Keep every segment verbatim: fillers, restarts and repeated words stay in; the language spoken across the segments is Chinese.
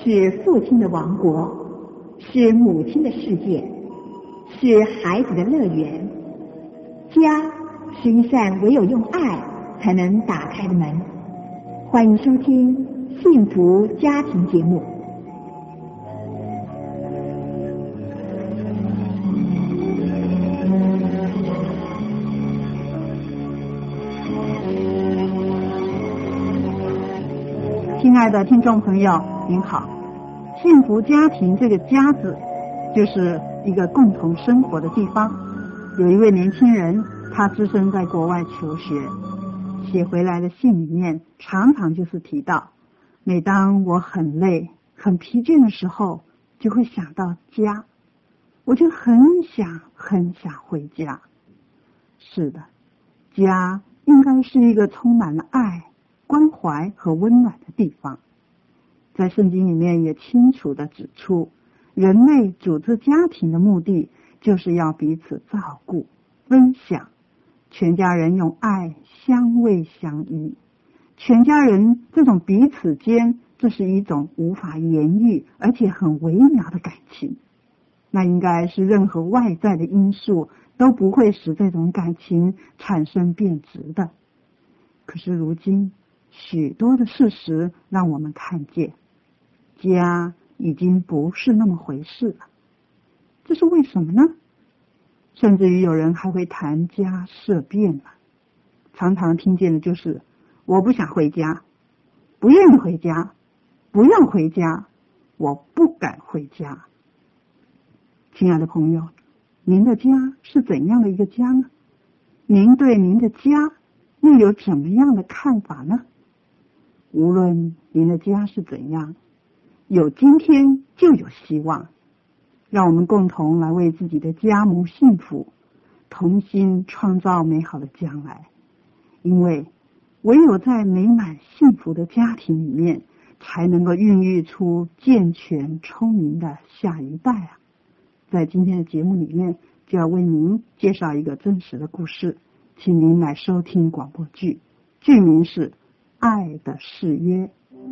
是父亲的王国，是母亲的世界，是孩子的乐园。家是一扇唯有用爱才能打开的门。欢迎收听幸福家庭节目。亲爱的听众朋友，您好。幸福家庭这个家字，就是一个共同生活的地方。有一位年轻人，他只身在国外求学，写回来的信里面常常就是提到，每当我很累很疲倦的时候，就会想到家，我就很想很想回家。是的，家应该是一个充满了爱、关怀和温暖的地方。在圣经里面也清楚地指出，人类组织家庭的目的就是要彼此照顾、分享，全家人用爱相慰相依。全家人这种彼此间，这是一种无法言喻而且很微妙的感情，那应该是任何外在的因素都不会使这种感情产生变质的。可是如今许多的事实让我们看见，家已经不是那么回事了。这是为什么呢？甚至于有人还会谈家色变了。常常听见的就是我不想回家，不愿意回家，不要回家，我不敢回家。亲爱的朋友，您的家是怎样的一个家呢？您对您的家又有怎么样的看法呢？无论您的家是怎样，有今天就有希望。让我们共同来为自己的家谋幸福，同心创造美好的将来。因为唯有在美满幸福的家庭里面，才能够孕育出健全聪明的下一代啊！在今天的节目里面，就要为您介绍一个真实的故事，请您来收听广播剧，剧名是《爱的誓约》。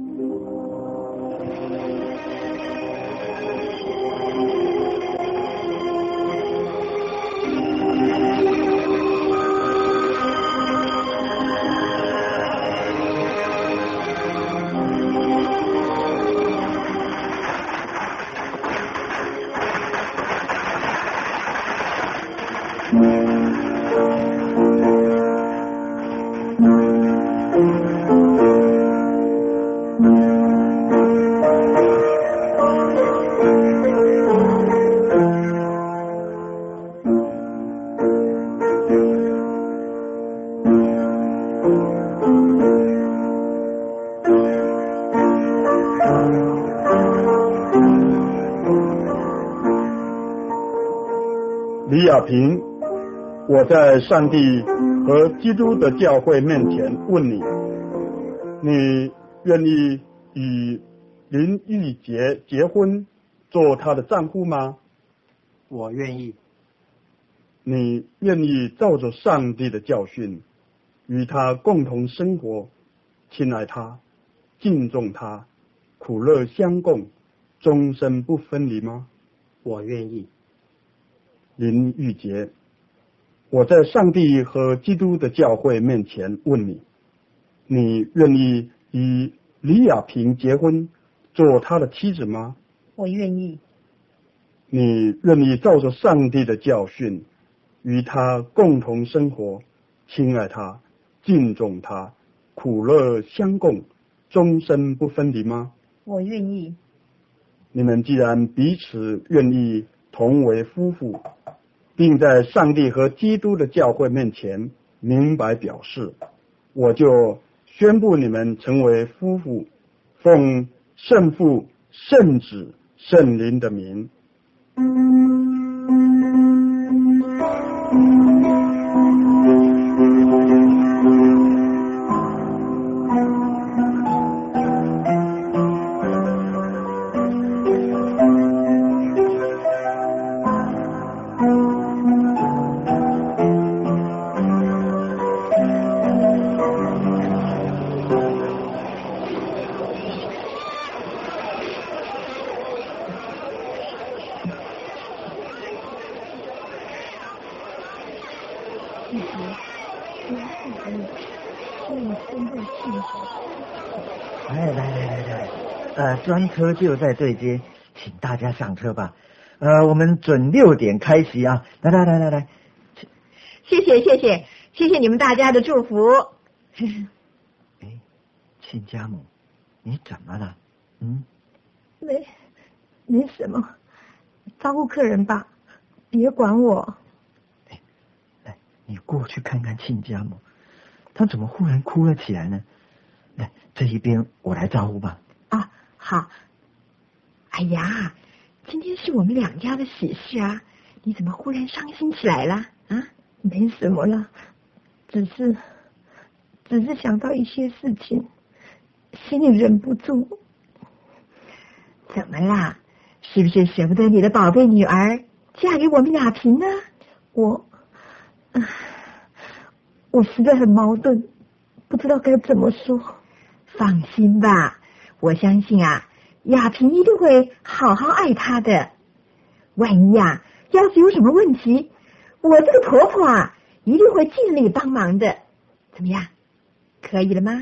李亚平，我在上帝和基督的教会面前问你，你愿意与林玉洁结婚，做她的丈夫吗？ 我愿意。 你愿意照着上帝的教训，与她共同生活，亲爱她，敬重她，苦乐相共，终身不分离吗？ 我愿意。 林玉洁，我在上帝和基督的教会面前问你，你愿意与李亚平结婚，做他的妻子吗？ 我愿意。 你愿意照着上帝的教训，与他共同生活，亲爱他，敬重他，苦乐相共，终身不分离吗？ 我愿意。 你们既然彼此愿意同为夫妇，并在上帝和基督的教会面前明白表示，我就宣布你们成为夫妇，奉圣父、圣子、圣灵的名。 你真的幸福。 来来来来来，呃，专车就在对街，请大家上车吧。呃，我们准六点开席啊！来来来来来， 谢谢谢谢谢谢你们大家的祝福。 哎，亲家母，你怎么了？嗯？ 没没什么，招呼客人吧，别管我。 哎，来，你过去看看亲家母，她怎么忽然哭了起来呢？来，这一边我来招呼吧。 啊，好。哎呀，今天是我们两家的喜事啊，你怎么忽然伤心起来了啊？没什么了，只是只是想到一些事情，心里忍不住。怎么啦？是不是舍不得你的宝贝女儿嫁给我们雅萍呢？我，呃、我实在很矛盾，不知道该怎么说。放心吧，我相信啊，雅萍一定会好好爱她的。万一啊，要是有什么问题，我这个婆婆啊，一定会尽力帮忙的。怎么样？可以了吗？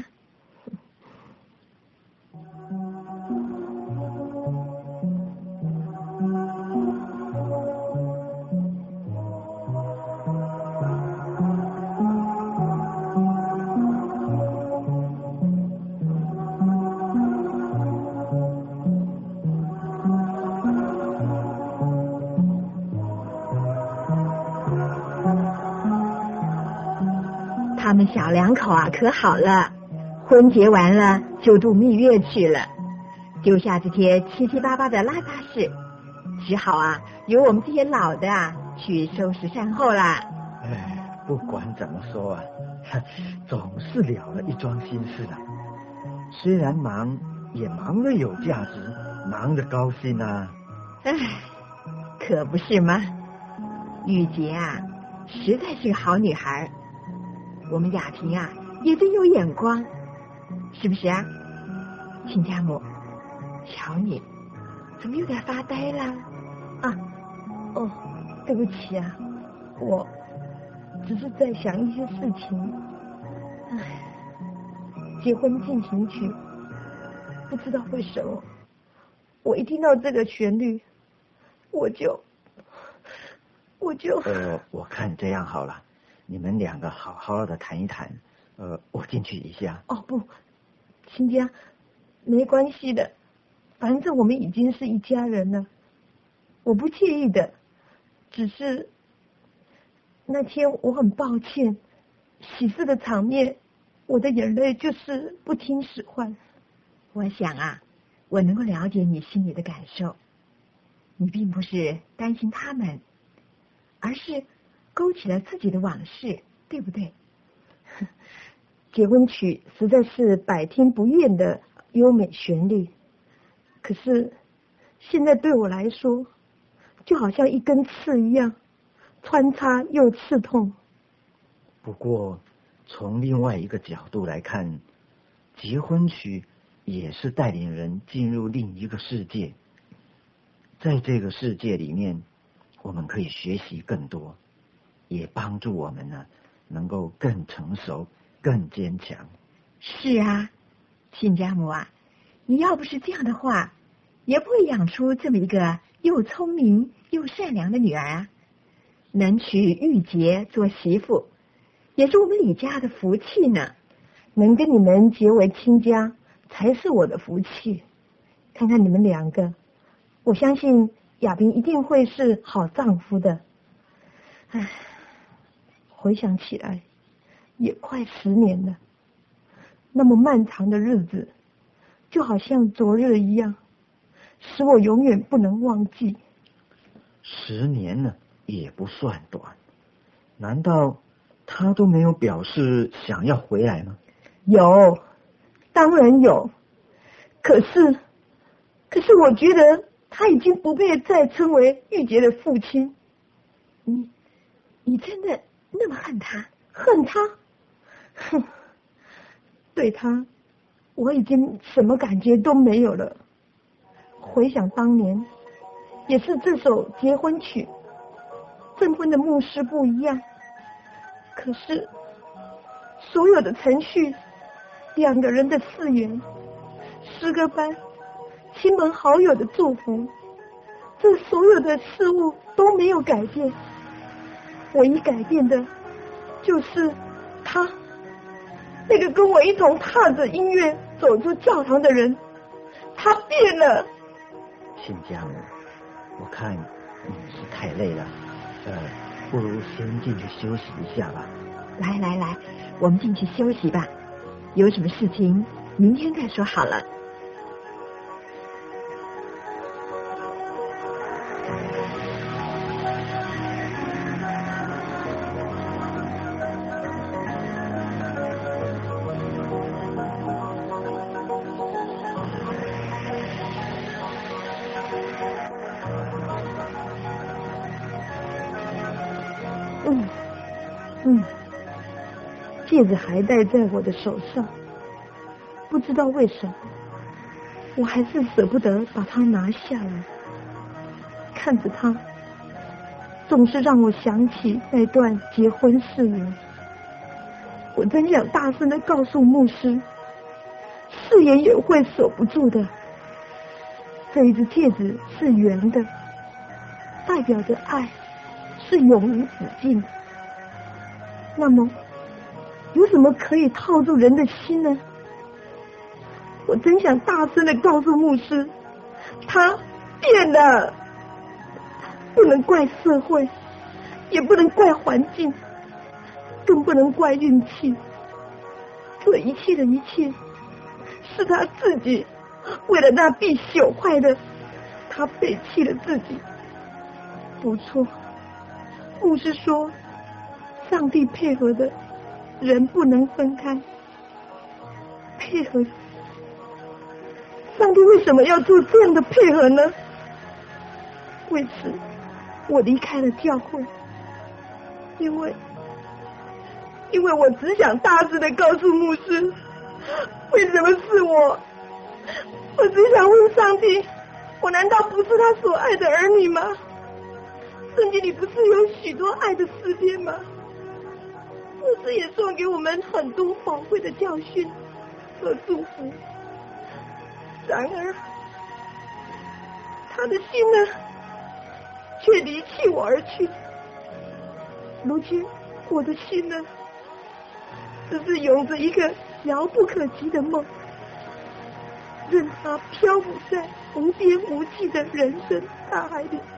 他们小两口啊可好了，婚结完了就度蜜月去了，丢下这些七七八八的邋遢事，只好啊由我们这些老的啊去收拾善后啦。 哎，不管怎么说啊，总是了了一桩心事啊。虽然忙，也忙得有价值，忙得高兴啊。 哎，可不是吗？玉洁啊，实在是个好女孩。我们雅萍啊，也真有眼光，是不是啊？亲家母，瞧你，怎么有点发呆了？啊，哦，对不起啊，我只是在想一些事情。唉，结婚进行曲，不知道为什么，我一听到这个旋律，我就，我就…… 呃，我看这样好了。你们两个好好的谈一谈，呃，我进去一下。 哦不，亲家，没关系的，反正我们已经是一家人了，我不介意的。只是那天我很抱歉，喜事的场面，我的眼泪就是不听使唤。我想啊，我能够了解你心里的感受，你并不是担心他们，而是勾起了自己的往事，对不对？结婚曲实在是百听不厌的优美旋律，可是现在对我来说，就好像一根刺一样，穿插又刺痛。 不过，从另外一个角度来看，结婚曲也是带领人进入另一个世界，在这个世界里面，我们可以学习更多。也帮助我们呢，能够更成熟、更坚强。 是啊，亲家母啊，你要不是这样的话，也不会养出这么一个又聪明又善良的女儿啊。能娶玉洁做媳妇，也是我们李家的福气呢。能跟你们结为亲家，才是我的福气。看看你们两个，我相信雅萍一定会是好丈夫的。唉。回想起来，也快十年了，那么漫长的日子，就好像昨日一样，使我永远不能忘记。 十年了也不算短，难道他都没有表示想要回来吗？ 有，当然有，可是，可是我觉得他已经不配再称为玉洁的父亲。你，你真的那么恨他？恨他？哼，对他，我已经什么感觉都没有了。回想当年，也是这首结婚曲，证婚的牧师不一样，可是所有的程序，两个人的誓言，诗歌班，亲朋好友的祝福，这所有的事物都没有改变。唯一改变的就是他，那个跟我一同踏着音乐走出教堂的人，他变了。 亲家母，我看你是太累了，呃，不如先进去休息一下吧。 来来来，我们进去休息吧，有什么事情明天再说好了。嗯嗯，戒指还戴在我的手上，不知道为什么，我还是舍不得把它拿下来。看着它，总是让我想起那段结婚誓言。我真想大声的告诉牧师，誓言也会守不住的。这一只戒指是圆的，代表着爱是永无止境。那么有什么可以套住人的心呢？我真想大声的告诉牧师，他变了。不能怪社会，也不能怪环境，更不能怪运气。这一切的一切是他自己为了那必朽坏的，他背弃了自己。不错，牧师说上帝配合的人不能分开。配合，上帝为什么要做这样的配合呢？为此我离开了教会，因为因为我只想大声的告诉牧师，为什么是我？我只想问上帝，我难道不是他所爱的儿女吗？圣经里不是有许多爱的诗篇吗？牧师也送给我们很多宝贵的教训和祝福。然而他的心呢，却离弃我而去。如今我的心呢，只是拥着一个遥不可及的梦，任它漂浮在无边无际的人生大海里。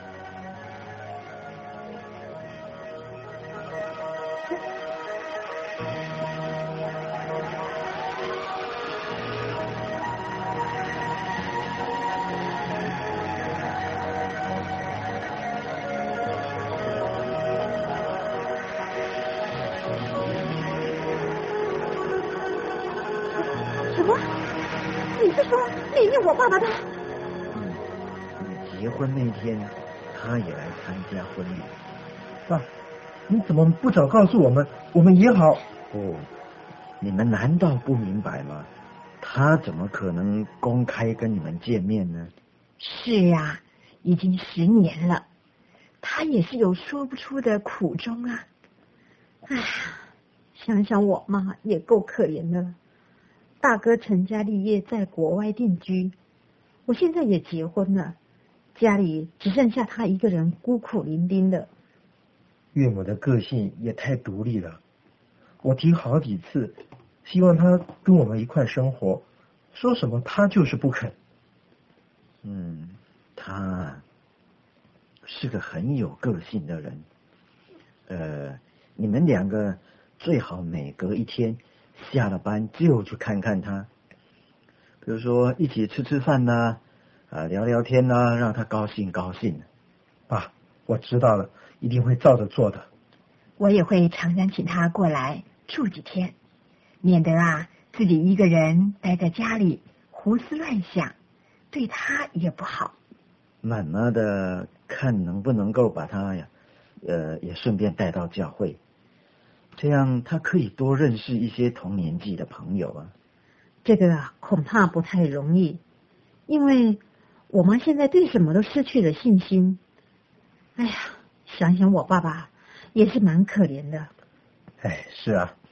什么？你是说里面我爸爸的？ 嗯，你结婚那天，他也来参加婚礼。 爸，你怎么不早告诉我们？我们也好。 不，你们难道不明白吗？他怎么可能公开跟你们见面呢？ 是啊，已经十年了，他也是有说不出的苦衷啊。哎呀，想想我妈也够可怜的了。大哥成家立业，在国外定居，我现在也结婚了，家里只剩下他一个人孤苦伶仃的。 岳母的个性也太独立了，我提好几次，希望她跟我们一块生活，说什么她就是不肯。 嗯，他是个很有个性的人。呃，你们两个最好每隔一天下了班就去看看他，比如说一起吃吃饭呐、啊，啊聊聊天呐、啊，让他高兴高兴。 爸，我知道了，一定会照着做的。 我也会常常请他过来住几天，免得啊自己一个人待在家里胡思乱想，对他也不好。 慢慢的看能不能够把他呀，呃，也顺便带到教会，这样他可以多认识一些同年纪的朋友啊。 这个啊恐怕不太容易，因为我妈现在对什么都失去了信心。哎呀，想想我爸爸也是蛮可怜的。 哎，是啊，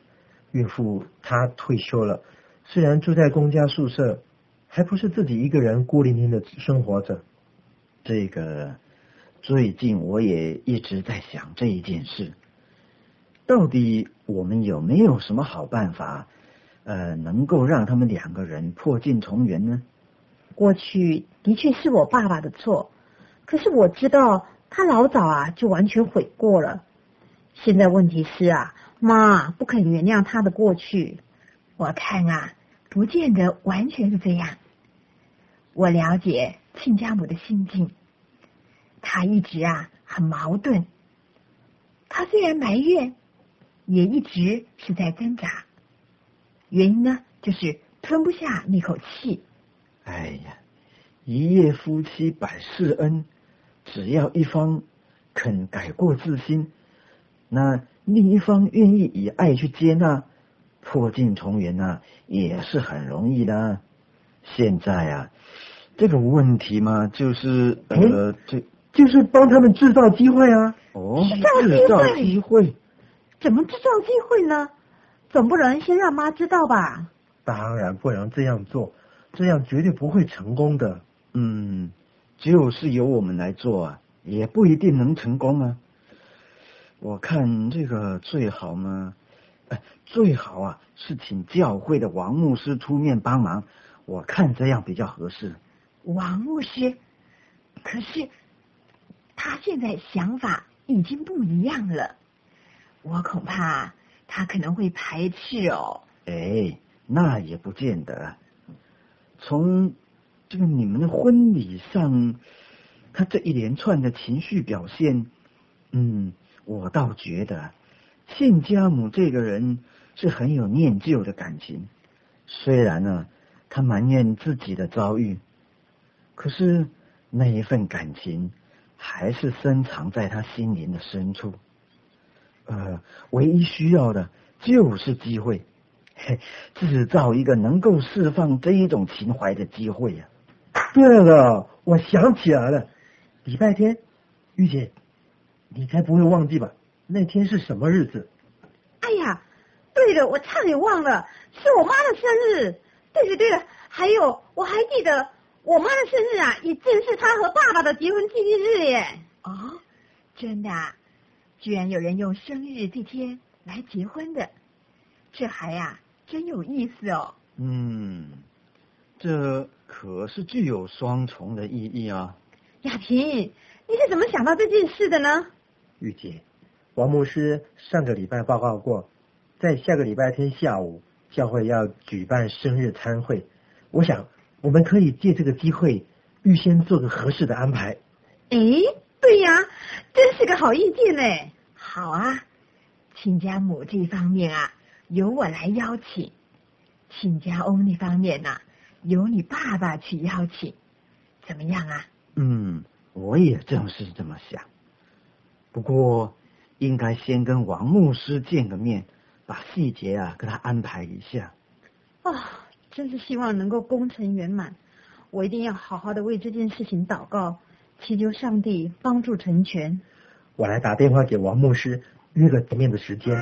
岳父他退休了，虽然住在公家宿舍，还不是自己一个人孤零零的生活着。 这个最近我也一直在想这一件事，到底我们有没有什么好办法，呃，能够让他们两个人破镜重圆呢？ 过去的确是我爸爸的错，可是我知道他老早啊就完全悔过了。现在问题是啊，妈不肯原谅他的过去。我看啊，不见得完全是这样。我了解亲家母的心境，他一直啊很矛盾。他虽然埋怨，也一直是在挣扎。原因呢，就是吞不下那口气。 哎呀，一夜夫妻百事恩，只要一方肯改过自新，那另一方愿意以爱去接纳，破镜重圆啊，也是很容易的。现在啊，这个问题嘛，就是呃，这就是帮他们制造机会啊。 哦， 制造机会？ 怎么制造机会呢？总不能先让妈知道吧？ 当然不能这样做，这样绝对不会成功的。 嗯，就是由我们来做啊，也不一定能成功啊。我看这个最好嘛，哎，最好啊是请教会的王牧师出面帮忙，我看这样比较合适。 王牧师，可是他现在想法已经不一样了，我恐怕他可能会排斥哦。 哎，那也不见得。从这个你们的婚礼上，他这一连串的情绪表现，嗯，我倒觉得亲家母这个人是很有念旧的感情。虽然呢，他埋怨自己的遭遇，可是那一份感情还是深藏在他心灵的深处。呃，唯一需要的就是机会，嘿，制造一个能够释放这一种情怀的机会呀、 啊。对了，我想起来了，礼拜天，玉姐，你才不会忘记吧？那天是什么日子？ 哎呀，对了，我差点忘了，是我妈的生日。对了对了，还有我还记得我妈的生日啊，也正是她和爸爸的结婚纪念日耶。哦，真的啊？居然有人用生日这天来结婚的，这还啊真有意思哦。 嗯，这可是具有双重的意义啊。 雅萍，你是怎么想到这件事的呢？ 玉姐，王牧师上个礼拜报告过，在下个礼拜天下午教会要举办生日餐会，我想我们可以借这个机会预先做个合适的安排。 诶，对呀，真是个好意见嘞。好啊，亲家母这方面啊，由我来邀请；亲家翁那方面啊，由你爸爸去邀请，怎么样啊？ 嗯，我也正是这么想。不过，应该先跟王牧师见个面，把细节啊给他安排一下。 啊、哦，真是希望能够功成圆满。我一定要好好的为这件事情祷告，祈求上帝帮助成全。 我来打电话给王牧师，约个见面的时间。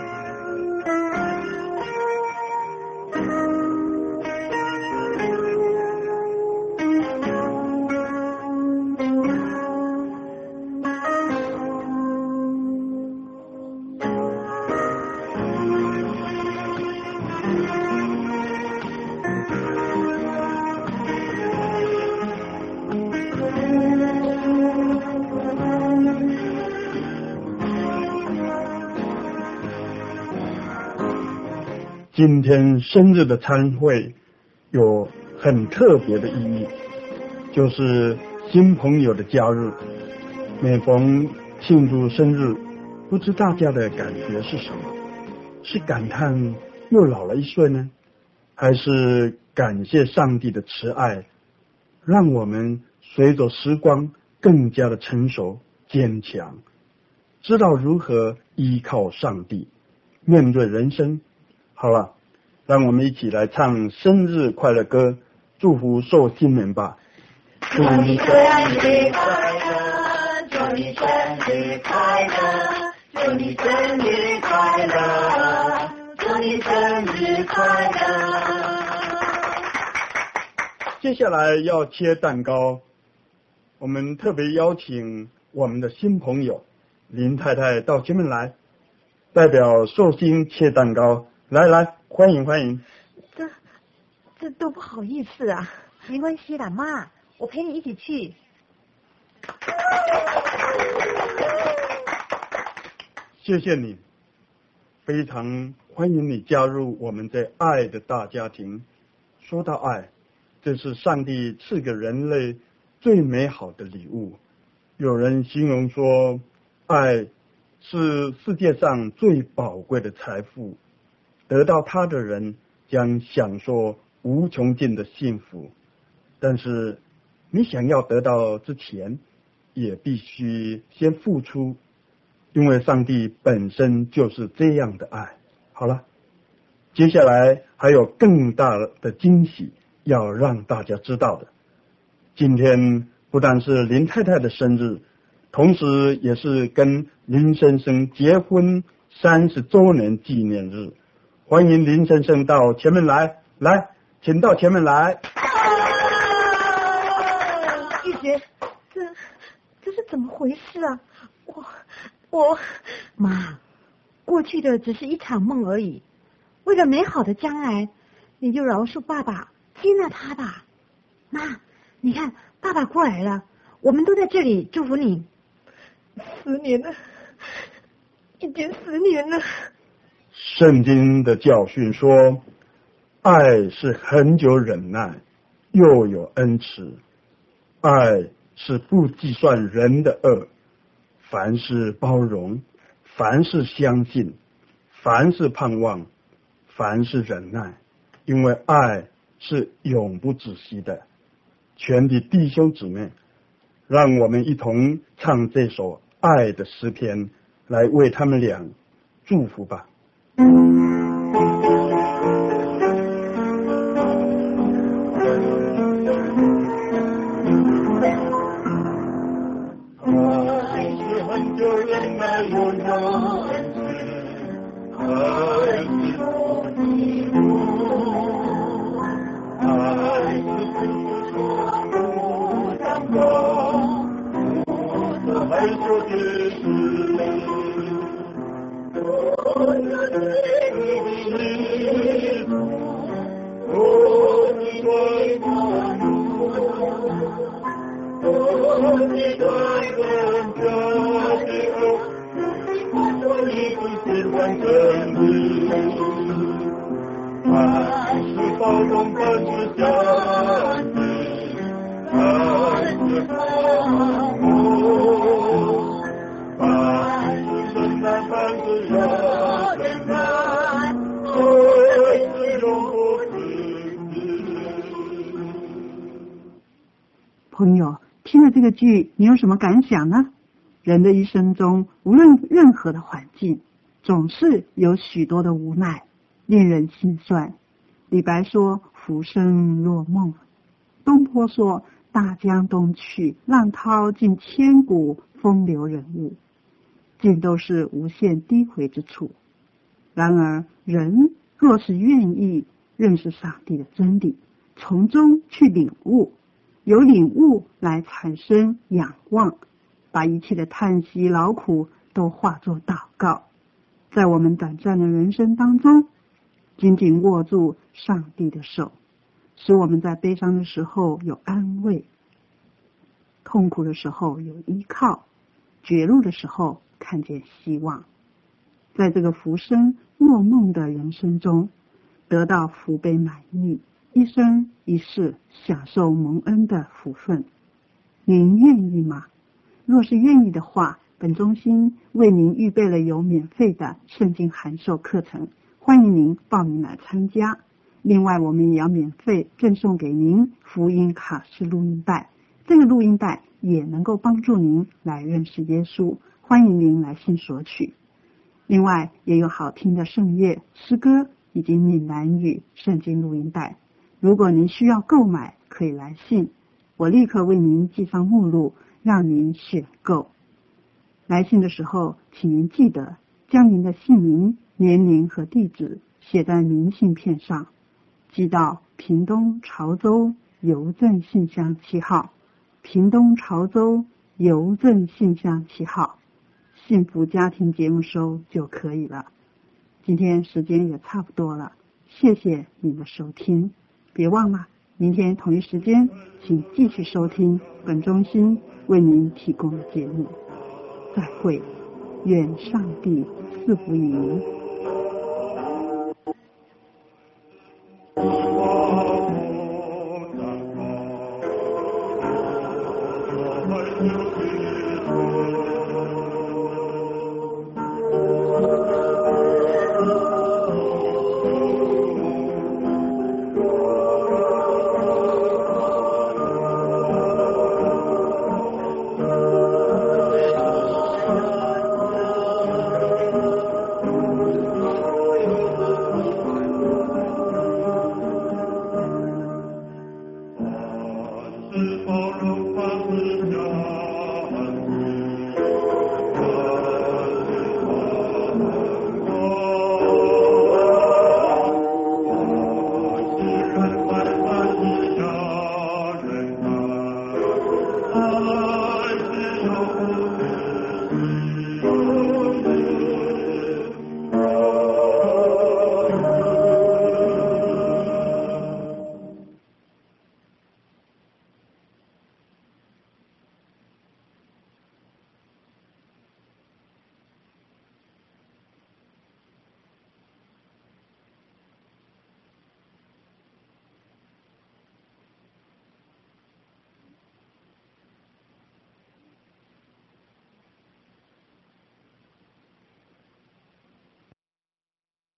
今天生日的餐会有很特别的意义，就是新朋友的加入。每逢庆祝生日，不知大家的感觉是什么？是感叹又老了一岁呢，还是感谢上帝的慈爱，让我们随着时光更加的成熟坚强，知道如何依靠上帝面对人生。好了，让我们一起来唱生日快乐歌，祝福寿星人吧。 祝你生日快乐，祝你生日快乐，祝你生日快乐，祝祝你生日快乐。 接下来要切蛋糕，我们特别邀请我们的新朋友林太太到前面来，代表寿星切蛋糕。来来，欢迎欢迎。 这这都不好意思啊。 没关系啦，妈，我陪你一起去。 谢谢你，非常欢迎你加入我们这爱的大家庭。说到爱，这是上帝赐给人类最美好的礼物。有人形容说，爱是世界上最宝贵的财富，得到它的人将享受无穷尽的幸福。但是你想要得到之前，也必须先付出，因为上帝本身就是这样的爱。好了，接下来还有更大的惊喜要让大家知道的。今天不但是林太太的生日，同时也是跟林先生结婚三十周年纪念日。欢迎林先生到前面来，来，请到前面来。 玉珏，这这是怎么回事啊？我我妈，过去的只是一场梦而已，为了美好的将来，你就饶恕爸爸，接纳他吧。妈，你看，爸爸过来了，我们都在这里祝福你。 十年了，已经十年了。 圣经的教训说，爱是恒久忍耐，又有恩慈。爱是不计算人的恶，凡事包容，凡事相信，凡事盼望，凡事忍耐，因为爱是永不止息的。全体弟兄姊妹，让我们一同唱这首爱的诗篇，来为他们俩祝福吧。 朋友，听了这个剧，你有什么感想呢？人的一生中，无论任何的环境，总是有许多的无奈，令人心酸。李白说浮生若梦，东坡说大江东去，浪淘尽千古风流人物，尽都是无限低回之处。然而人若是愿意认识上帝的真理，从中去领悟，由领悟来产生仰望，把一切的叹息劳苦都化作祷告，在我们短暂的人生当中，紧紧握住上帝的手，使我们在悲伤的时候有安慰，痛苦的时候有依靠，绝路的时候看见希望。在这个浮生若梦的人生中，得到福杯满溢，一生一世享受蒙恩的福分。您愿意吗？若是愿意的话，本中心为您预备了有免费的圣经函授课程，欢迎您报名来参加。另外，我们也要免费赠送给您福音卡式录音带，这个录音带也能够帮助您来认识耶稣，欢迎您来信索取。另外，也有好听的圣乐、诗歌以及闽南语圣经录音带。如果您需要购买，可以来信，我立刻为您寄上目录，让您选购。来信的时候，请您记得将您的姓名、年龄和地址写在明信片上，寄到屏东潮州邮政信箱七号，屏东潮州邮政信箱七号，幸福家庭节目收就可以了。今天时间也差不多了，谢谢您的收听，别忘了明天同一时间请继续收听本中心为您提供的节目。再会，愿上帝赐福于您。